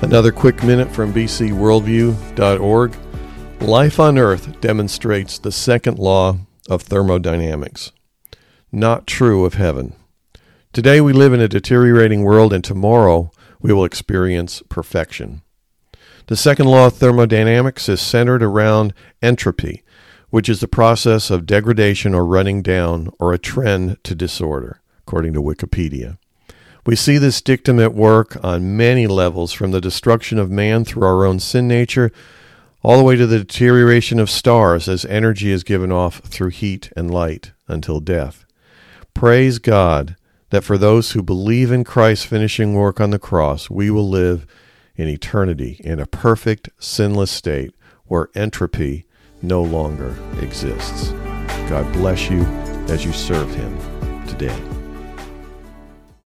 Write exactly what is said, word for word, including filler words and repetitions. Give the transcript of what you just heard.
Another quick minute from b c worldview dot org. Life on Earth demonstrates the second law of thermodynamics. Not true of heaven. Today we live in a deteriorating world, and tomorrow we will experience perfection. The second law of thermodynamics is centered around entropy, which is the process of degradation or running down, or a trend to disorder, according to Wikipedia. We see this dictum at work on many levels, from the destruction of man through our own sin nature, all the way to the deterioration of stars as energy is given off through heat and light until death. Praise God that for those who believe in Christ's finishing work on the cross, we will live in eternity in a perfect, sinless state where entropy no longer exists. God bless you as you serve Him today.